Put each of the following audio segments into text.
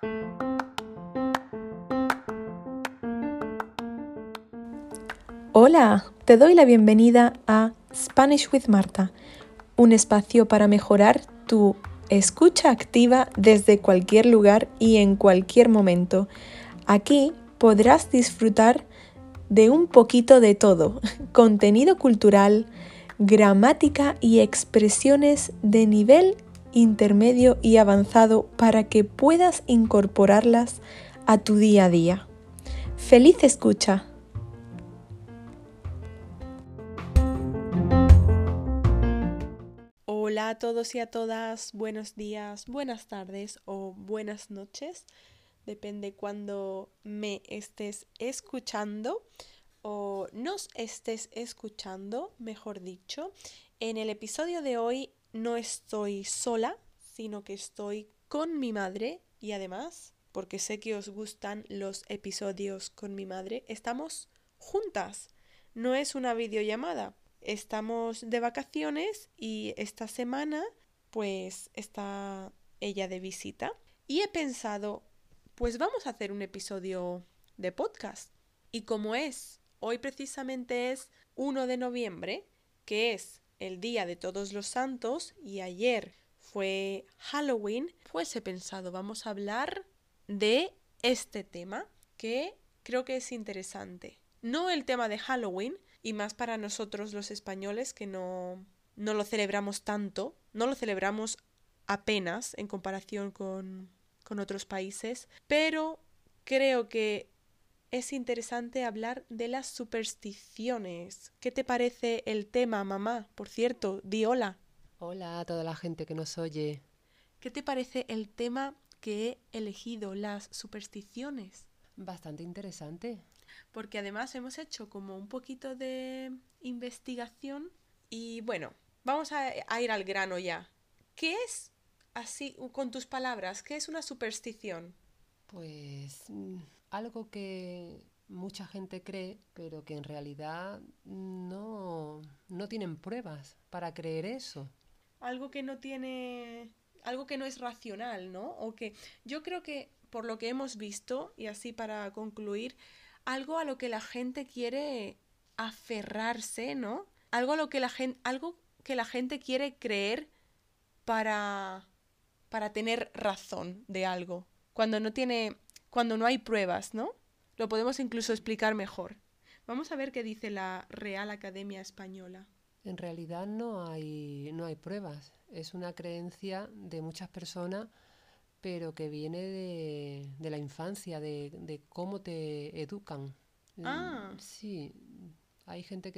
Hola, te doy la bienvenida a Spanish with Marta, un espacio para mejorar tu escucha activa desde cualquier lugar y en cualquier momento. Aquí podrás disfrutar de un poquito de todo, contenido cultural, gramática y expresiones de nivel intermedio y avanzado para que puedas incorporarlas a tu día a día. ¡Feliz escucha! Hola a todos y a todas, buenos días, buenas tardes o buenas noches, depende cuando me estés escuchando o nos estés escuchando, mejor dicho. En el episodio de hoy no estoy sola, sino que estoy con mi madre y además, porque sé que os gustan los episodios con mi madre, estamos juntas, no es una videollamada. Estamos de vacaciones y esta semana pues está ella de visita y he pensado pues vamos a hacer un episodio de podcast. Y como hoy precisamente es 1 de noviembre, que es el Día de Todos los Santos y ayer fue Halloween, pues he pensado vamos a hablar de este tema que creo que es interesante. No el tema de Halloween, y más para nosotros los españoles que no lo celebramos tanto, no lo celebramos apenas en comparación con otros países, pero creo que es interesante hablar de las supersticiones. ¿Qué te parece el tema, mamá? Por cierto, di hola. Hola a toda la gente que nos oye. ¿Qué te parece el tema que he elegido, las supersticiones? Bastante interesante. Porque además hemos hecho como un poquito de investigación y bueno, vamos a ir al grano ya. ¿Qué es, así, con tus palabras, qué es una superstición? Pues algo que mucha gente cree, pero que en realidad no tienen pruebas para creer eso. Algo que no tiene, algo que no es racional, ¿no? O que yo creo que por lo que hemos visto, y así para concluir, algo a lo que la gente quiere aferrarse, ¿no? Algo que la gente quiere creer para, para tener razón de algo. Cuando no hay pruebas, ¿no? Lo podemos incluso explicar mejor. Vamos a ver qué dice la Real Academia Española. En realidad no hay pruebas. Es una creencia de muchas personas, pero que viene de la infancia, de cómo te educan. Ah, Sí, hay gente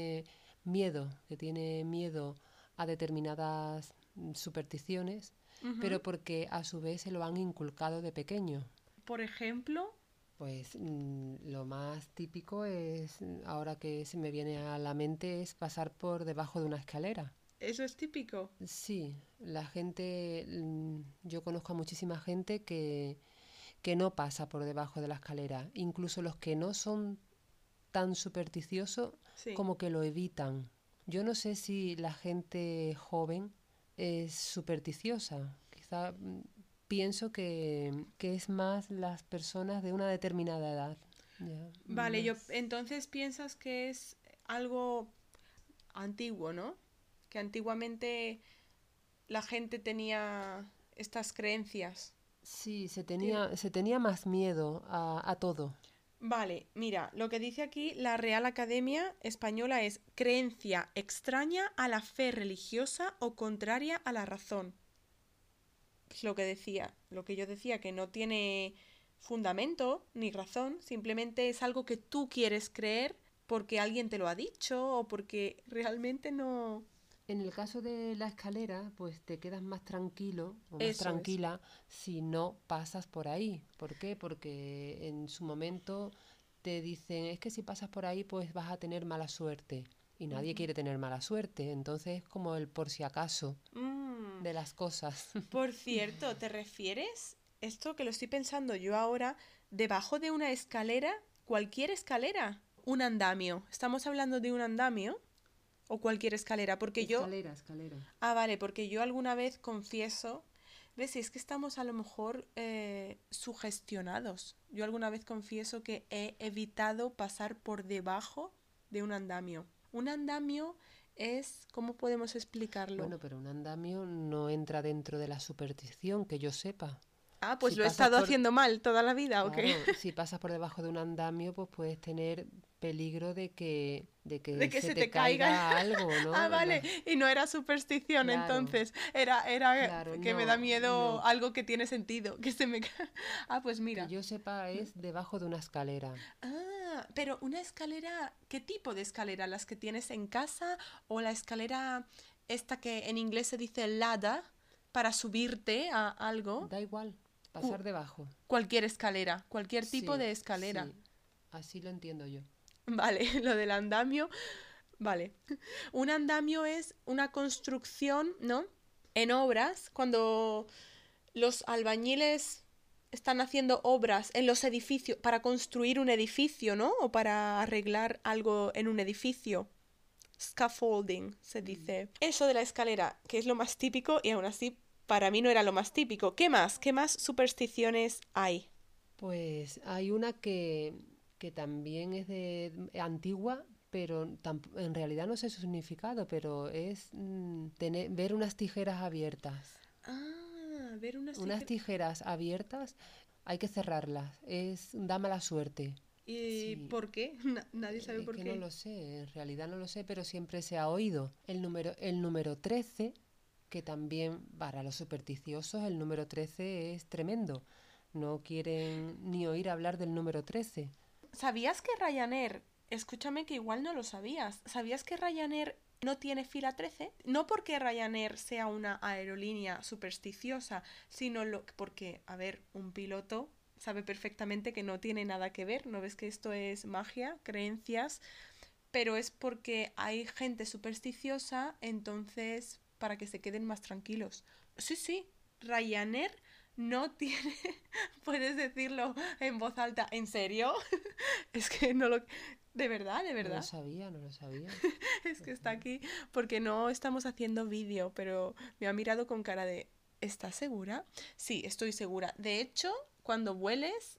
que tiene miedo a determinadas supersticiones, ujú. pero porque a su vez se lo han inculcado de pequeño. Por ejemplo, Pues lo más típico es, ahora que se me viene a la mente, es pasar por debajo de una escalera. eso es típico. Sí, la gente, yo conozco a muchísima gente que no pasa por debajo de la escalera. Incluso los que no son tan supersticiosos Sí. como que lo evitan. Yo no sé si la gente joven es supersticiosa. Quizá pienso que es más las personas de una determinada edad. Ya, Vale, más. entonces piensas que es algo antiguo, ¿no? Que antiguamente la gente tenía estas creencias. Sí, Tiene- se tenía más miedo a todo. Vale, mira, lo que dice aquí la Real Academia Española es creencia extraña a la fe religiosa o contraria a la razón. Es lo que decía, lo que yo decía, que no tiene fundamento ni razón, simplemente es algo que tú quieres creer porque alguien te lo ha dicho o porque realmente no... En el caso de la escalera, pues te quedas más tranquilo o más Eso es. tranquila si no pasas por ahí. ¿Por qué? Porque en su momento te dicen, es que si pasas por ahí, pues vas a tener mala suerte. Y nadie Ujú. quiere tener mala suerte. Entonces es como el por si acaso Mm, de las cosas. por cierto, ¿te refieres? Esto que lo estoy pensando yo ahora, debajo de una escalera, cualquier escalera, un andamio. ¿Estamos hablando de un andamio o cualquier escalera? Porque yo... Escalera, escalera. Ah, vale, porque yo alguna vez confieso, ¿Ves? Es que estamos a lo mejor sugestionados. Yo alguna vez confieso que he evitado pasar por debajo de un andamio. Un andamio es, ¿cómo podemos explicarlo? Bueno, pero un andamio no entra dentro de la superstición, que yo sepa. Ah, pues Si lo he pasas estado por, haciendo mal toda la vida, ¿o qué? claro, si pasas por debajo de un andamio, pues puedes tener peligro de De que que se se te te caiga. caiga algo, Ah, ¿no? vale. Y no era superstición Claro, entonces. Era claro, que me da no, miedo no. algo que tiene sentido. Que se me... Ah, pues Que mira. yo sepa es debajo de una escalera. Ah, pero una escalera, ¿qué tipo de escalera? ¿Las que tienes en casa o la escalera esta que en inglés se dice ladder para subirte a algo? Da igual, Cu- pasar debajo. Cualquier escalera, cualquier tipo Sí, de escalera. sí, así lo entiendo yo. Vale, lo del andamio, vale. Un andamio es una construcción, ¿no? En obras, cuando los albañiles están haciendo obras en los edificios para construir un edificio, ¿no? O para arreglar algo en un edificio. Scaffolding, se Mm. dice. Eso de la escalera, que es lo más típico y aún así para mí no era lo más típico. ¿Qué más? ¿Qué más supersticiones hay? Pues hay una que también es de antigua, pero en realidad no sé su significado, pero es ver unas tijeras abiertas. Ah, ver unas Unas tijeras. tijeras abiertas hay que cerrarlas, da mala suerte. ¿Y Sí, por qué? Nadie sabe es por que no qué. lo sé, en realidad no lo sé, pero siempre se ha oído. El número 13, que también para los supersticiosos el número 13 es tremendo. No quieren ni oír hablar del número 13. ¿Sabías que Ryanair, escúchame que igual no lo sabías, ¿sabías que Ryanair no tiene fila 13? No porque Ryanair sea una aerolínea supersticiosa, sino porque, a ver, un piloto sabe perfectamente que no tiene nada que ver, ¿no ves que esto es magia, creencias? Pero es porque hay gente supersticiosa, entonces para que se queden más tranquilos. Sí, sí, Ryanair no tiene, puedes decirlo en voz alta, ¿en serio? Es que no lo... De verdad, de No lo verdad. sabía, no lo sabía. Es que está aquí porque no estamos haciendo vídeo, pero me ha mirado con cara de... ¿Estás segura? Sí, estoy segura. De hecho, cuando vueles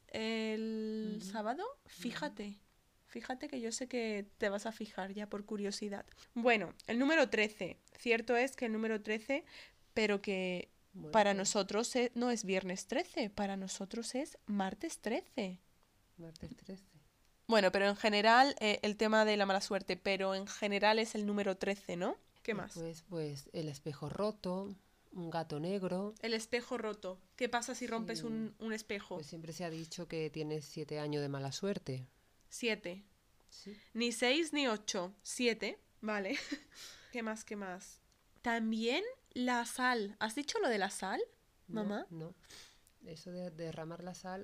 el Ujú, sábado, ujú. fíjate. Fíjate que yo sé que te vas a fijar ya por curiosidad. Bueno, el número 13. Cierto es que el número 13, pero que Bueno, para pues nosotros no es viernes 13, para nosotros es martes 13. martes 13. Bueno, pero en general, el tema de la mala suerte, pero en general es el número 13, ¿no? ¿Qué más? Después, pues el espejo roto, un gato negro. El espejo roto. ¿Qué pasa si rompes Sí, un espejo? pues siempre se ha dicho que tienes 7 años de mala suerte. 7. Sí. Ni 6 ni 8. 7. Vale. ¿Qué más? ¿Qué más? También la sal. ¿Has dicho lo de la sal, No, mamá? no. Eso de derramar la sal,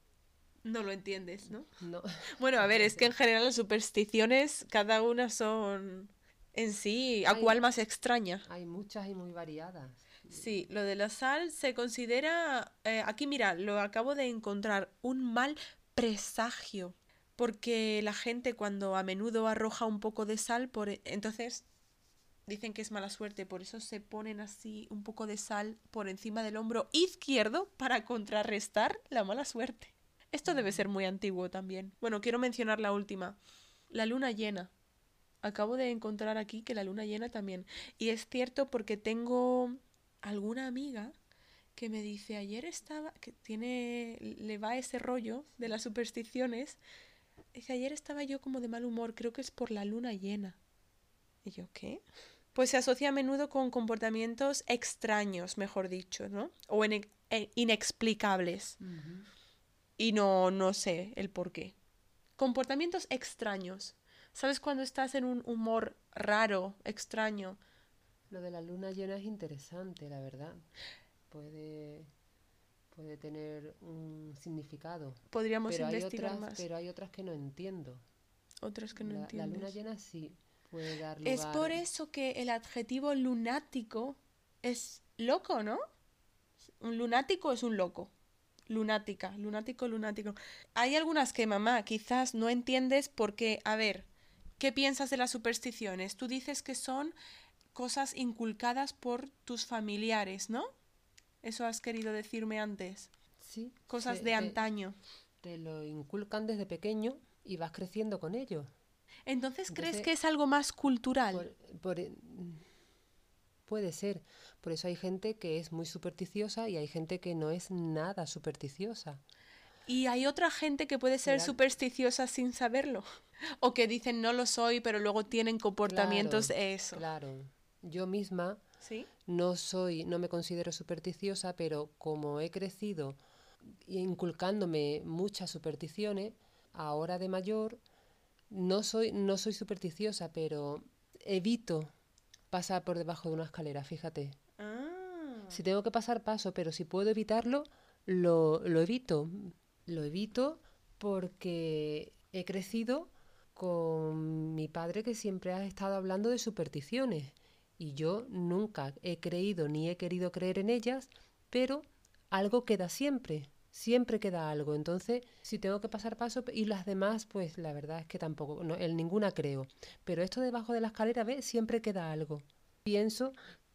No lo entiendes, ¿no? no. Bueno, a ver, es que en general las supersticiones, cada una son en sí, a hay, cuál más extraña. hay muchas y muy variadas. Sí, lo de la sal se considera, aquí mira, lo acabo de encontrar, un mal presagio, porque la gente cuando a menudo arroja un poco de sal, entonces dicen que es mala suerte, por eso se ponen así un poco de sal por encima del hombro izquierdo para contrarrestar la mala suerte. Esto debe Ujú. ser muy antiguo también. Bueno, quiero mencionar la última, la luna llena. Acabo de encontrar aquí que la luna llena también. Y es cierto porque tengo alguna amiga que me dice, ayer estaba, que tiene, le va ese rollo de las supersticiones, dice, ayer estaba yo como de mal humor, creo que es por la luna llena. Y yo, ¿qué? Pues se asocia a menudo con comportamientos extraños, mejor dicho, ¿no? O inexplicables. Ujú. Y no sé el por qué. Comportamientos extraños. ¿Sabes cuando estás en un humor raro, extraño? Lo de la luna llena es interesante, la verdad. Puede, puede tener un significado. Podríamos investigar más. Pero hay otras que no entiendo. Otras que no La luna entiendes. llena sí puede dar Es por lugar. eso que el adjetivo lunático es loco, ¿no? Un lunático es un loco. Lunática, lunático, lunático. Hay algunas que, mamá, quizás no entiendes porque, a ver, ¿qué piensas de las supersticiones? Tú dices que son cosas inculcadas por tus familiares, ¿no? Eso has querido decirme antes. Sí, Cosas de antaño. te lo inculcan desde pequeño y vas creciendo con ello. Entonces, ¿crees Entonces, que es algo más cultural? puede ser. Por eso hay gente que es muy supersticiosa y hay gente que no es nada supersticiosa. Y hay otra gente que puede ser Será, supersticiosa sin saberlo. O que dicen no lo soy, pero luego tienen comportamientos claro, de eso. claro. Yo misma ¿Sí? no me considero supersticiosa, pero como he crecido inculcándome muchas supersticiones, ahora de mayor no soy supersticiosa, pero evito pasar por debajo de una escalera, fíjate. Ah. Si tengo que pasar, paso, pero si puedo evitarlo, lo evito. Lo evito porque he crecido con mi padre que siempre ha estado hablando de supersticiones y yo nunca he creído ni he querido creer en ellas, pero algo queda siempre, siempre queda algo. Entonces, si tengo que pasar paso y las demás, pues la verdad es que tampoco, no, en ninguna creo. Pero esto debajo de la escalera, ¿ves? Siempre queda algo. Pienso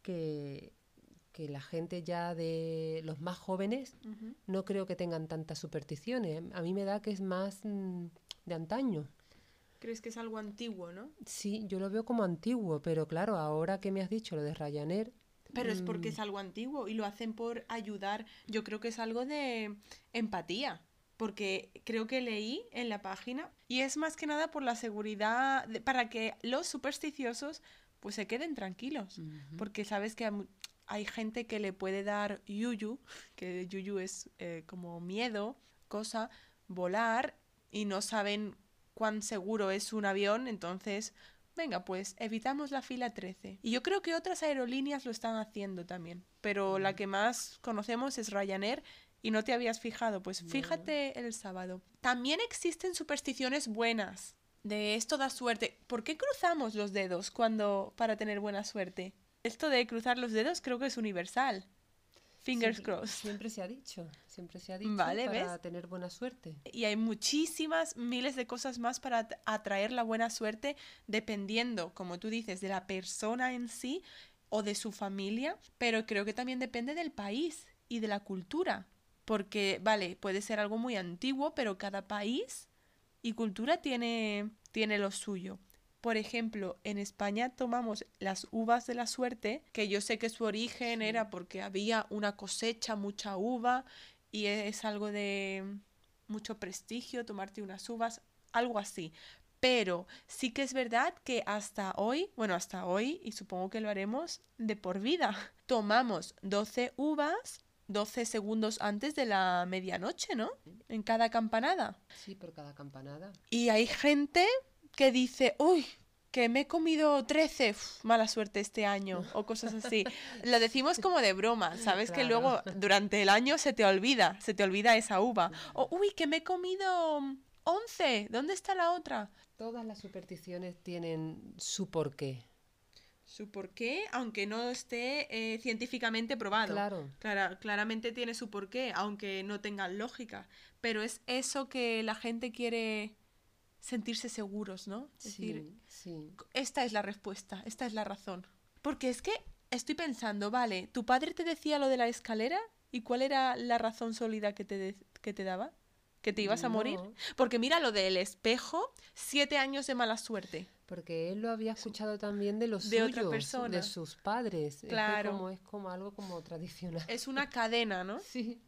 que la gente ya de los más jóvenes Ujú. no creo que tengan tantas supersticiones. A mí me da que es más de antaño. ¿Crees que es algo antiguo, no? Sí, yo lo veo como antiguo, pero claro, ahora que me has dicho lo de Ryanair, Pero es porque mm, es algo antiguo y lo hacen por ayudar. Yo creo que es algo de empatía. Porque creo que leí en la página y es más que nada por la seguridad, para que los supersticiosos pues se queden tranquilos. ujú, Porque sabes que hay gente que le puede dar yuyu, que yuyu es como miedo, cosa, volar y no saben cuán seguro es un avión, entonces venga, pues evitamos la fila 13. Y yo creo que otras aerolíneas lo están haciendo también, pero la que más conocemos es Ryanair y no te habías fijado, pues no, fíjate el sábado. También existen supersticiones buenas. De esto da suerte. ¿Por qué cruzamos los dedos cuando para tener buena suerte? Esto de cruzar los dedos creo que es universal. Fingers crossed. siempre se ha dicho Vale, para ¿ves? tener buena suerte. Y hay muchísimas, miles de cosas más para atraer la buena suerte, dependiendo, como tú dices, de la persona en sí o de su familia, pero creo que también depende del país y de la cultura, porque, vale, puede ser algo muy antiguo, pero cada país y cultura tiene lo suyo. Por ejemplo, en España tomamos las uvas de la suerte, que yo sé que su origen Sí. era porque había una cosecha, mucha uva, y es algo de mucho prestigio tomarte unas uvas, algo así. Pero sí que es verdad que hasta hoy, bueno, hasta hoy, y supongo que lo haremos de por vida, tomamos 12 uvas 12 segundos antes de la medianoche, ¿no? En cada campanada. Sí, por cada campanada. Y hay gente que dice, uy, que me he comido 13, uf, mala suerte este año, o cosas así. Lo decimos como de broma, ¿sabes? Que Claro. luego durante el año se te olvida esa uva. O, uy, que me he comido 11, ¿dónde está la otra? Todas las supersticiones tienen su porqué. Su porqué, aunque no esté científicamente probado. Claro, Claramente tiene su porqué, aunque no tenga lógica. Pero es eso que la gente quiere sentirse seguros, ¿no? Es decir, sí, sí. esta es la respuesta, esta es la razón. Porque es que estoy pensando, vale, ¿tu padre te decía lo de la escalera? ¿Y cuál era la razón sólida que te daba? ¿Que te ibas a morir? No, Porque mira lo del espejo, 7 años de mala suerte. porque él lo había Su- escuchado también de los De otra suyos, de persona. sus padres. Claro. Es como algo como tradicional. Es una cadena, ¿no? Sí.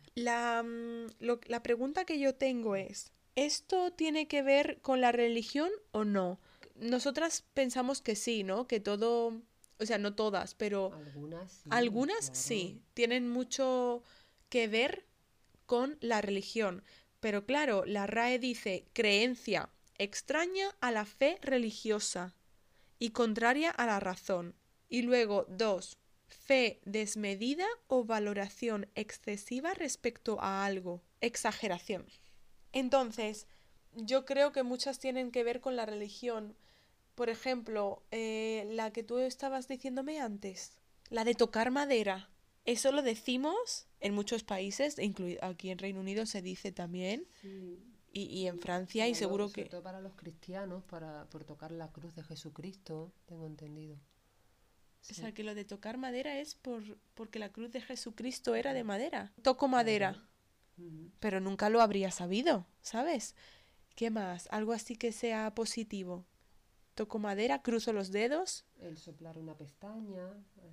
La pregunta que yo tengo es, ¿esto tiene que ver con la religión o no? Nosotras pensamos que sí, ¿no? Que todo, o sea, no todas, pero Algunas sí, algunas claro. sí, tienen mucho que ver con la religión. Pero claro, la RAE dice creencia extraña a la fe religiosa y contraria a la razón. Y luego, dos, fe desmedida o valoración excesiva respecto a algo. Exageración. Entonces, yo creo que muchas tienen que ver con la religión. Por ejemplo, la que tú estabas diciéndome antes, la de tocar madera. Eso lo decimos en muchos países, incluido aquí en Reino Unido se dice también, Sí. y en Francia, y seguro Sobre que... todo para los cristianos, por tocar la cruz de Jesucristo, tengo entendido. O sea, que lo de tocar madera es porque la cruz de Jesucristo era de madera. Toco madera, pero nunca lo habría sabido, ¿sabes? ¿Qué más? Algo así que sea positivo. Toco madera, cruzo los dedos. El soplar una pestaña.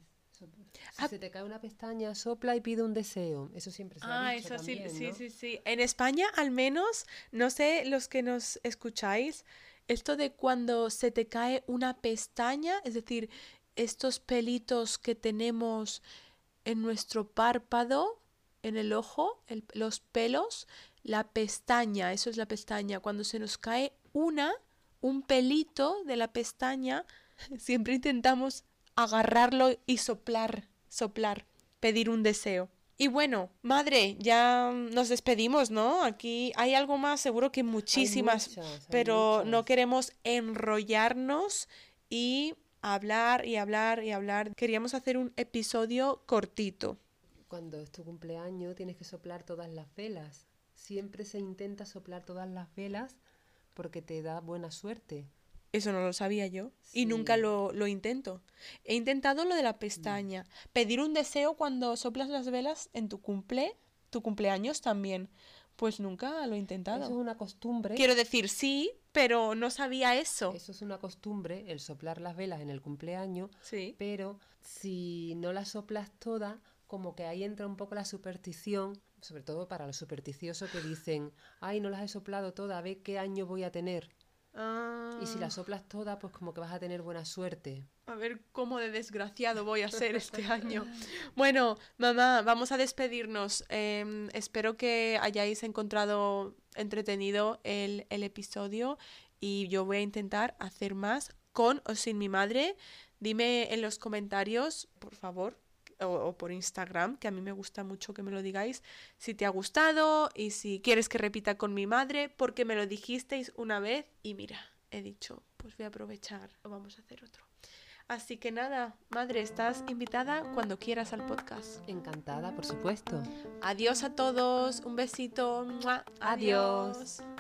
Si se te cae una pestaña, sopla y pide un deseo. Eso siempre se ha dicho Eso sí, también, sí, ¿no? sí, sí. En España, al menos, no sé los que nos escucháis, esto de cuando se te cae una pestaña, es decir, estos pelitos que tenemos en nuestro párpado, en el ojo, los pelos, la pestaña, eso es la pestaña. Cuando se nos cae un pelito de la pestaña, siempre intentamos agarrarlo y soplar, pedir un deseo. Y bueno, madre, ya nos despedimos, ¿no? Aquí hay algo más, seguro que muchísimas, Hay pero no muchas. queremos enrollarnos y hablar y hablar y hablar. Queríamos hacer un episodio cortito. Cuando es tu cumpleaños tienes que soplar todas las velas. Siempre se intenta soplar todas las velas porque te da buena suerte. Eso no lo sabía yo y nunca Sí. lo intento. He intentado lo de la pestaña. Pedir un deseo cuando soplas las velas en tu cumpleaños también. Pues nunca lo he Eso intentado. es una costumbre. Quiero decir sí, pero no sabía eso. Eso es una costumbre, el soplar las velas en el cumpleaños, Sí. pero si no las soplas todas, como que ahí entra un poco la superstición, sobre todo para los supersticiosos que dicen, ay, no las he soplado todas, a ver qué año voy a tener. Y si las soplas todas, pues como que vas a tener buena suerte. A ver cómo de desgraciado voy a ser este año. Bueno, mamá, vamos a despedirnos. Espero que hayáis encontrado entretenido el episodio y yo voy a intentar hacer más con o sin mi madre. Dime en los comentarios, por favor, o por Instagram, que a mí me gusta mucho que me lo digáis, si te ha gustado y si quieres que repita con mi madre, porque me lo dijisteis una vez y mira, he dicho, pues voy a aprovechar o vamos a hacer otro. Así que nada, madre, estás invitada cuando quieras al podcast. Encantada, por supuesto. Adiós a todos, un besito. ¡Mua! Adiós. Adiós.